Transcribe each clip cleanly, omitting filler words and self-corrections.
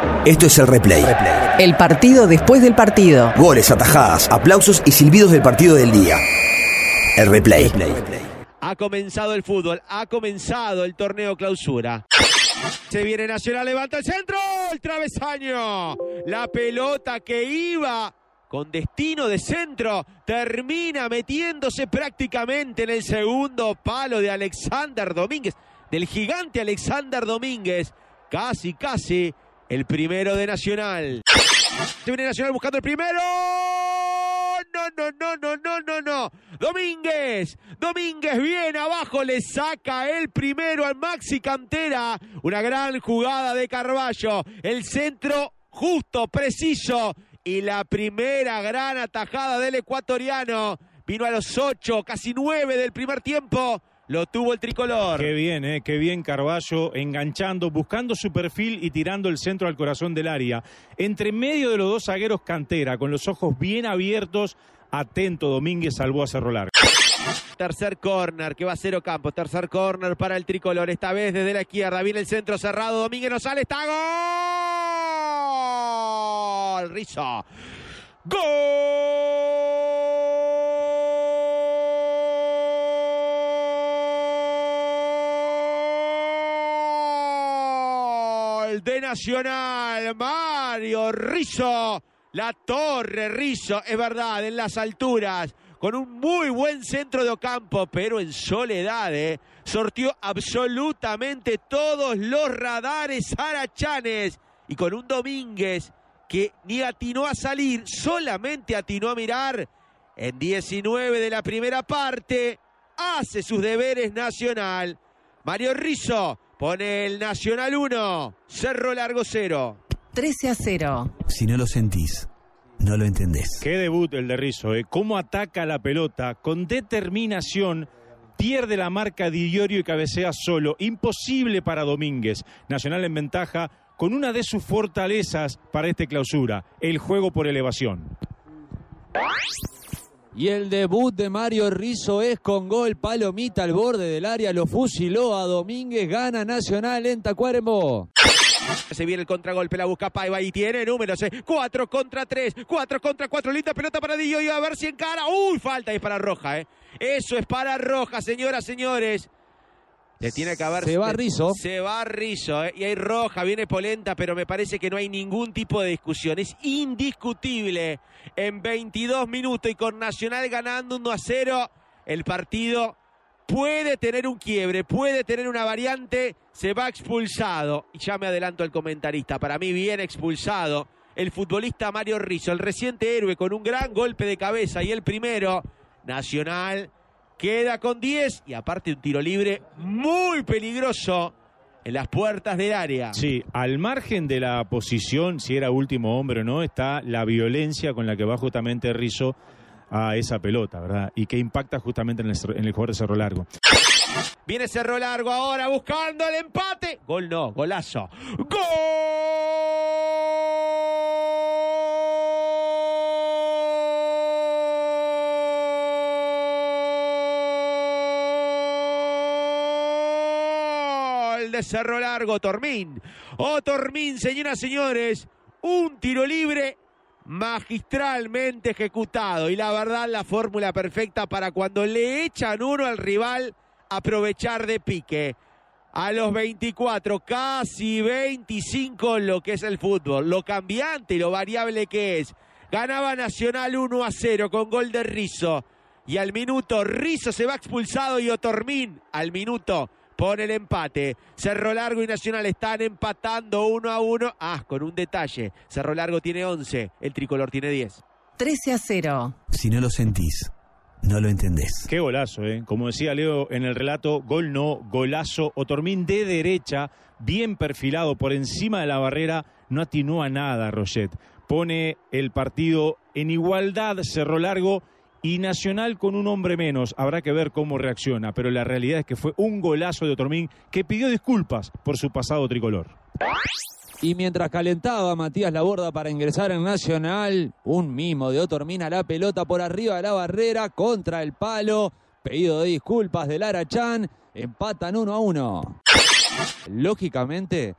Esto es el replay. El partido después del partido. Goles, atajadas, aplausos y silbidos del partido del día. El replay. Ha comenzado el fútbol, ha comenzado el torneo clausura. Se viene Nacional, levanta el centro, el travesaño. La pelota que iba con destino de centro termina metiéndose prácticamente en el segundo palo de Alexander Domínguez, del gigante Alexander Domínguez. Casi el primero de Nacional. Se viene Nacional buscando el primero. No. Domínguez bien abajo, le saca el primero al Maxi Cantera. Una gran jugada de Carballo. El centro justo, preciso. Y la primera gran atajada del ecuatoriano. Vino a los 8, casi 9 del primer tiempo. Lo tuvo el tricolor. Qué bien Carballo, enganchando, buscando su perfil y tirando el centro al corazón del área. Entre medio de los dos zagueros Cantera, con los ojos bien abiertos, atento Domínguez, salvó a Cerro Largo. Tercer córner, que va a ser Ocampo. Tercer córner para el tricolor, esta vez desde la izquierda. Viene el centro cerrado, Domínguez no sale, está gol. Rizzo. De Nacional, Mario Rizzo, la torre Rizzo, es verdad, en las alturas, con un muy buen centro de Ocampo, pero en soledad, sortió absolutamente todos los radares arachanes, y con un Domínguez que ni atinó a salir, solamente atinó a mirar. En 19 de la primera parte, hace sus deberes Nacional. Mario Rizzo pone el Nacional 1, Cerro Largo 0. 13-0. Si no lo sentís, no lo entendés. Qué debut el de Rizzo, cómo ataca la pelota, con determinación, pierde la marca de Iorio y cabecea solo. Imposible para Domínguez. Nacional en ventaja con una de sus fortalezas para este clausura, el juego por elevación. Y el debut de Mario Rizzo es con gol, palomita al borde del área, lo fusiló a Domínguez, gana Nacional en Tacuarembó. Se viene el contragolpe, la busca Paiva y tiene números, 4 contra 3, 4 contra 4, linda pelota para Di Gio, a ver si encara, falta, es para Roja, eso es para Roja, señoras, señores. Le tiene que haber... Se va Rizzo, y hay roja, viene polenta, pero me parece que no hay ningún tipo de discusión. Es indiscutible. En 22 minutos y con Nacional ganando 1-0, el partido puede tener un quiebre, puede tener una variante, se va expulsado. Y ya me adelanto al comentarista, para mí bien expulsado el futbolista Mario Rizzo, el reciente héroe con un gran golpe de cabeza y el primero. Nacional queda con 10 y aparte un tiro libre muy peligroso en las puertas del área. Sí, al margen de la posición, si era último hombre o no, está la violencia con la que va justamente Rizzo a esa pelota, ¿verdad? Y que impacta justamente en el jugador de Cerro Largo. Viene Cerro Largo ahora buscando el empate. Gol no, golazo. ¡Gol! De Cerro Largo, Tormín. Tormín, señoras y señores, un tiro libre magistralmente ejecutado. Y la verdad, la fórmula perfecta para cuando le echan uno al rival, aprovechar de pique. A los 24, casi 25, lo que es el fútbol, lo cambiante y lo variable que es. Ganaba Nacional 1-0 con gol de Rizzo. Y al minuto, Rizzo se va expulsado y Otormín al minuto pone el empate. Cerro Largo y Nacional están empatando 1-1. Con un detalle. Cerro Largo tiene 11, el tricolor tiene 10. 13-0. Si no lo sentís, no lo entendés. Qué golazo, Como decía Leo en el relato, gol no, golazo. Otormín de derecha, bien perfilado por encima de la barrera, no atinó a nada Roget. Pone el partido en igualdad Cerro Largo y Nacional con un hombre menos. Habrá que ver cómo reacciona, pero la realidad es que fue un golazo de Otormín que pidió disculpas por su pasado tricolor. Y mientras calentaba Matías Laborda para ingresar en Nacional, un mimo de Otormín a la pelota por arriba de la barrera, contra el palo, pedido de disculpas del Arachán, empatan 1-1. Lógicamente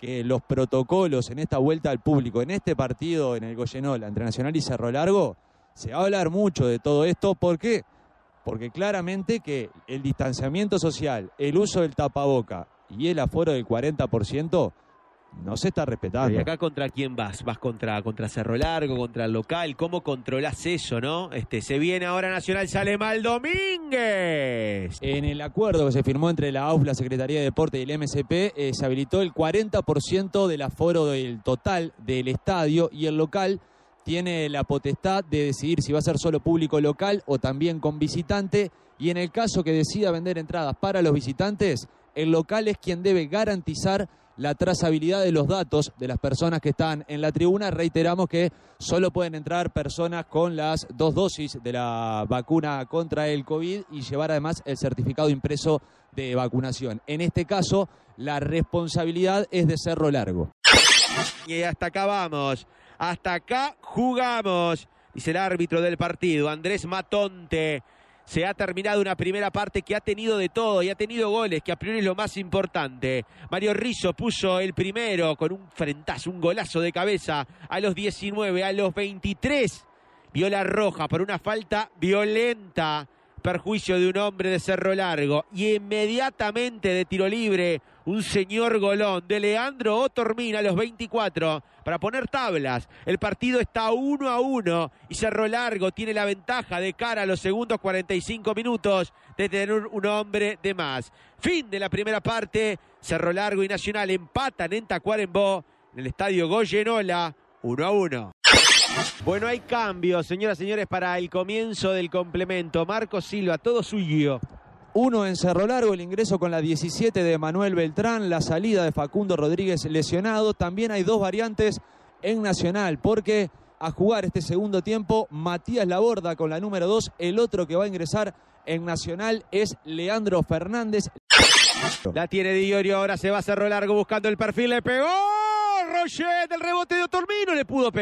que los protocolos en esta vuelta al público, en este partido en el Goyenola, entre Nacional y Cerro Largo, se va a hablar mucho de todo esto. ¿Por qué? Porque claramente que el distanciamiento social, el uso del tapaboca y el aforo del 40% no se está respetando. ¿Y acá contra quién vas? ¿Vas contra Cerro Largo, contra el local? ¿Cómo controlás eso, no? Se viene ahora Nacional, sale mal Domínguez. En el acuerdo que se firmó entre la AUF, la Secretaría de Deporte y el MSP, se habilitó el 40% del aforo del total del estadio, y el local tiene la potestad de decidir si va a ser solo público local o también con visitante, y en el caso que decida vender entradas para los visitantes, el local es quien debe garantizar la trazabilidad de los datos de las personas que están en la tribuna. Reiteramos que solo pueden entrar personas con las 2 dosis de la vacuna contra el COVID y llevar además el certificado impreso de vacunación. En este caso, la responsabilidad es de Cerro Largo. Y hasta acá vamos, hasta acá jugamos, dice el árbitro del partido, Andrés Matonte. Se ha terminado una primera parte que ha tenido de todo y ha tenido goles, que a priori es lo más importante. Mario Rizzo puso el primero con un frentazo, un golazo de cabeza a los 19, a los 23. Vio la roja por una falta violenta, perjuicio de un hombre de Cerro Largo. Y inmediatamente de tiro libre, un señor golón de Leandro Otormin a los 24 para poner tablas. El partido está 1-1 y Cerro Largo tiene la ventaja de cara a los segundos 45 minutos de tener un hombre de más. Fin de la primera parte. Cerro Largo y Nacional empatan en Tacuarembó, en el estadio Goyenola, 1-1. Bueno, hay cambios, señoras y señores, para el comienzo del complemento. Marcos Silva, todo suyo. 1 en Cerro Largo, el ingreso con la 17 de Manuel Beltrán, la salida de Facundo Rodríguez lesionado. También hay 2 variantes en Nacional, porque a jugar este segundo tiempo Matías Laborda con la número 2. El otro que va a ingresar en Nacional es Leandro Fernández. La tiene Diorio, ahora se va a Cerro Largo buscando el perfil, le pegó. Roget, el rebote de Otormin, no le pudo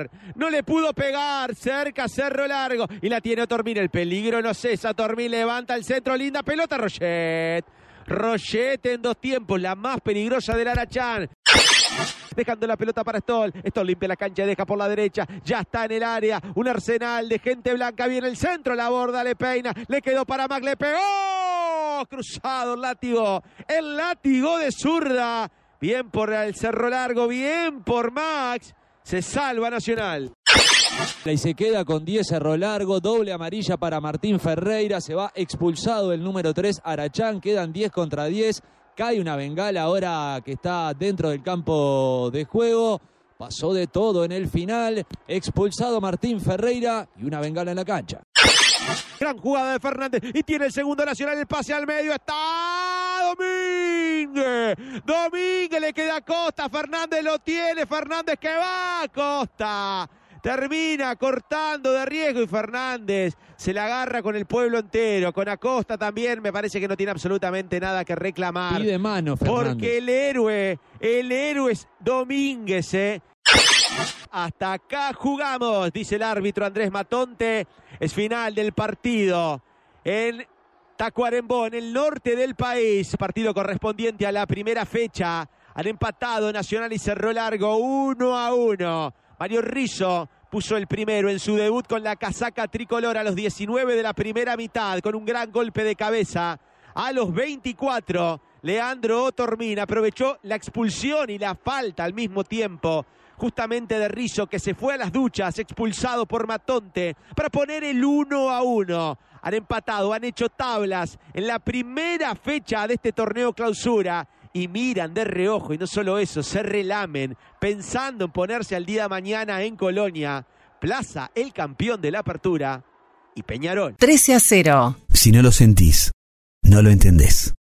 pegar, cerca Cerro Largo, y la tiene Otormin, el peligro no cesa, Otormin levanta el centro, linda pelota, Roget en 2 tiempos, la más peligrosa del Arachán, dejando la pelota para Stoll limpia la cancha, deja por la derecha, ya está en el área, un arsenal de gente blanca, viene el centro, Laborda le peina, le quedó para Mac, le pegó, cruzado el látigo de zurda. Bien por el Cerro Largo, bien por Max. Se salva Nacional. Y se queda con 10 Cerro Largo, doble amarilla para Martín Ferreira. Se va expulsado el número 3 Arachán. Quedan 10 contra 10. Cae una bengala ahora que está dentro del campo de juego. Pasó de todo en el final. Expulsado Martín Ferreira y una bengala en la cancha. Gran jugada de Fernández y tiene el segundo Nacional, el pase al medio, está Domínguez, le queda a Costa, Fernández lo tiene, Fernández que va, Costa termina cortando de riesgo y Fernández se la agarra con el pueblo entero, con Acosta también, me parece que no tiene absolutamente nada que reclamar. Pide mano Fernández. Porque el héroe es Domínguez, Hasta acá jugamos, dice el árbitro Andrés Matonte. Es final del partido en Tacuarembó, en el norte del país. Partido correspondiente a la primera fecha. Han empatado Nacional y Cerro Largo 1-1. Mario Rizzo puso el primero en su debut con la casaca tricolor a los 19 de la primera mitad, con un gran golpe de cabeza. A los 24, Leandro Otormin aprovechó la expulsión y la falta al mismo tiempo, justamente de Rizzo, que se fue a las duchas, expulsado por Matonte, para poner el 1-1. Han empatado, han hecho tablas en la primera fecha de este torneo clausura y miran de reojo, y no solo eso, se relamen, pensando en ponerse al día de mañana en Colonia, Plaza, el campeón de la apertura, y Peñarol. 13-0. Si no lo sentís, no lo entendés.